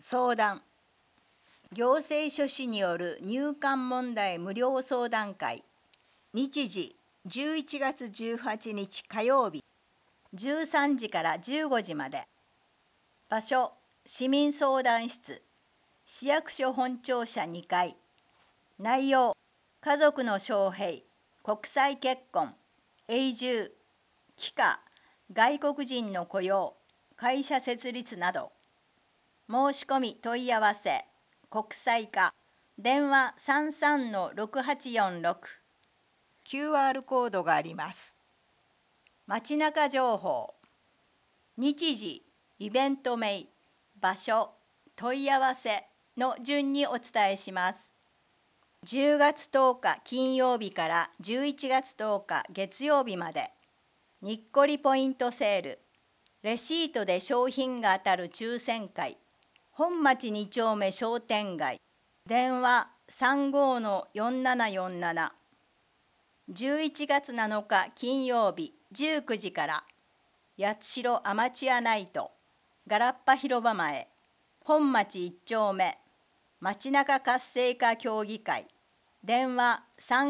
相談。行政書士による入管問題無料相談会。日時11月18日火曜日13時から15時まで。場所市民相談室、市役所本庁舎2階。内容家族の招聘、国際結婚、永住、帰化、外国人の雇用、会社設立など。申し込み問い合わせ、国際化、電話33-6846。QR コードがあります。街中情報、日時、イベント名、場所、問い合わせの順にお伝えします。10月10日金曜日から11月10日月曜日まで。にっこりポイントセール、レシートで商品が当たる抽選会、本町2丁目商店街、電話35-4747。11月7日金曜日19時から、八代アマチュアナイト、ガラッパ広場前、本町1丁目、街中活性化協議会、電話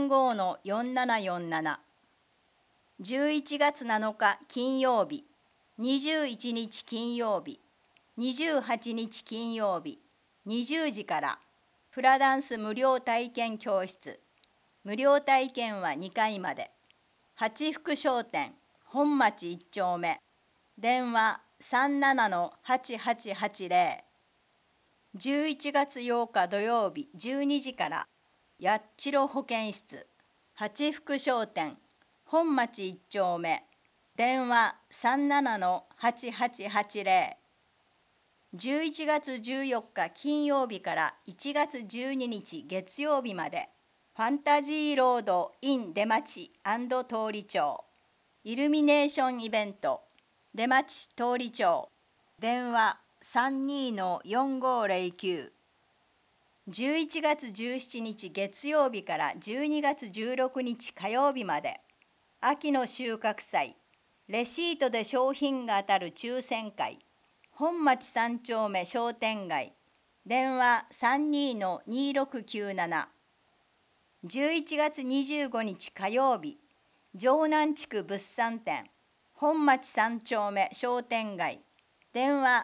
35-4747。11月7日金曜日、21日金曜日、28日金曜日、20時から、フラダンス無料体験教室。無料体験は2回まで。八福商店、本町1丁目、電話37-8880。11月8日土曜日12時から、八代保健室、八福商店、本町1丁目、電話37-8880。11月14日金曜日から1月12日月曜日まで、ファンタジーロード in 出町&通り町、イルミネーションイベント、出町通り町、電話32-4509。11月17日月曜日から12月16日火曜日まで、秋の収穫祭、レシートで商品が当たる抽選会、本町3丁目商店街、電話32-2697。11月25日火曜日、城南地区物産展、本町3丁目商店街、電話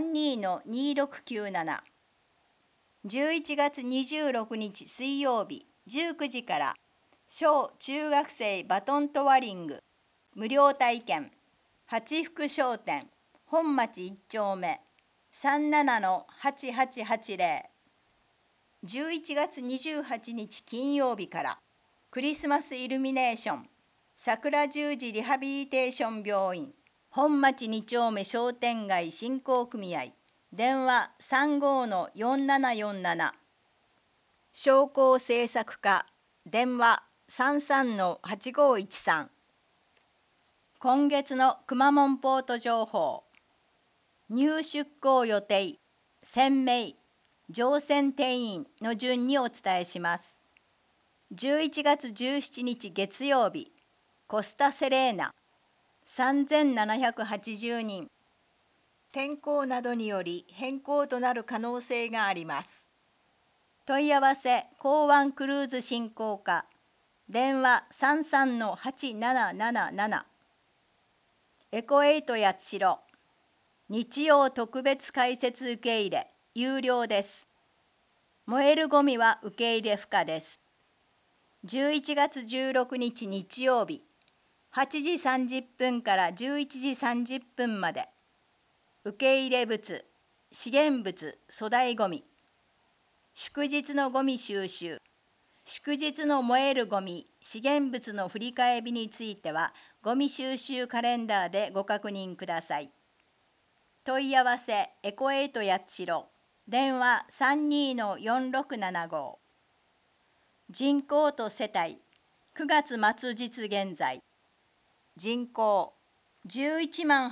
32-2697。11月26日水曜日19時から、小中学生バトントワリング無料体験、八福商店、本町1丁目、37-8880。11月28日金曜日から、クリスマスイルミネーション、桜十字リハビリテーション病院、本町2丁目商店街振興組合、電話35-4747。商工政策課、電話33-8513。今月のくまモンポート情報。入出港予定、船名、乗船定員の順にお伝えします。11月17日月曜日、コスタセレーナ、3780人。天候などにより変更となる可能性があります。問い合わせ港湾クルーズ振興課、電話33-8777。エコエイト八代、日曜特別開設受け入れ、有料です。燃えるゴミは受け入れ不可です。11月16日日曜日、8時30分から11時30分まで。受け入れ物、資源物、粗大ゴミ。祝日のゴミ収集、祝日の燃えるゴミ、資源物の振り替え日については、ゴミ収集カレンダーでご確認ください。問い合わせエコエイト八代、電話32-4675。人口と世帯、9月末実現在。人口11万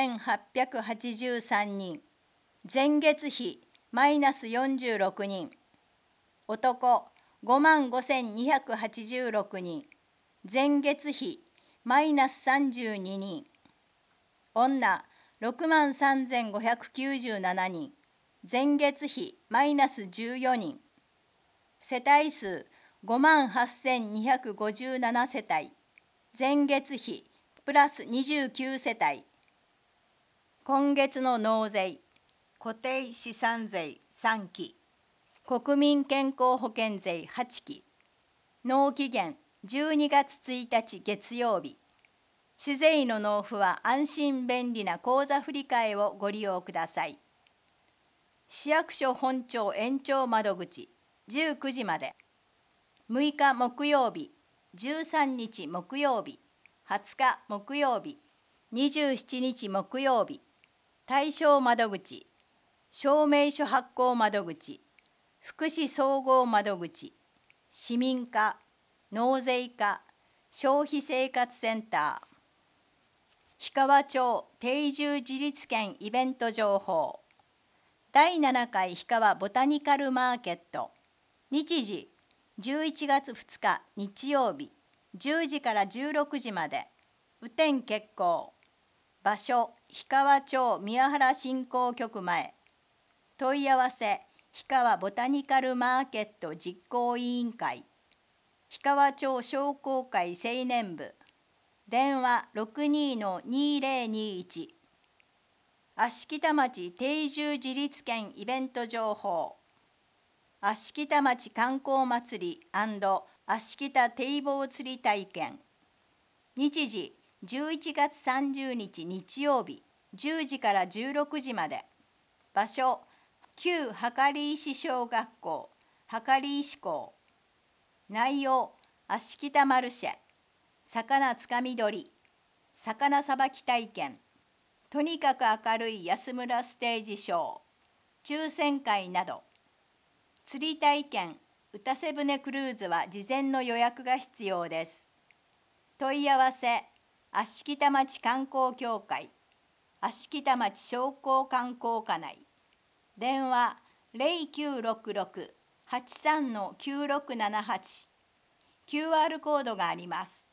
8883人。前月比マイナス46人。男5万5286人。前月比マイナス32人。女6万3597人。 前月比マイナス14人。世帯数58,257世帯。前月比プラス29世帯。今月の納税、固定資産税3期、国民健康保険税8期、納期限12月1日月曜日。市税の納付は安心便利な口座振替をご利用ください。市役所本庁延長窓口19時まで。6日木曜日、13日木曜日、20日木曜日、27日木曜日。対象窓口、証明書発行窓口、福祉総合窓口、市民課、納税課、消費生活センター。氷川町定住自立県イベント情報。第7回氷川ボタニカルマーケット。日時11月2日日曜日10時から16時まで。雨天決行。場所氷川町宮原振興局前。問い合わせ氷川ボタニカルマーケット実行委員会。氷川町商工会青年部。電話62-2021。芦北町定住自立県イベント情報。芦北町観光祭り&芦北堤防釣り体験。日時11月30日日曜日10時から16時まで。場所旧計石小学校計石校。内容芦北マルシェ、魚つかみ取り、魚さばき体験、とにかく明るい安村ステージショー、抽選会など。釣り体験、歌瀬船クルーズは事前の予約が必要です。問い合わせ、芦北町観光協会、芦北町商工観光課内。電話0966-83-9678。QR コードがあります。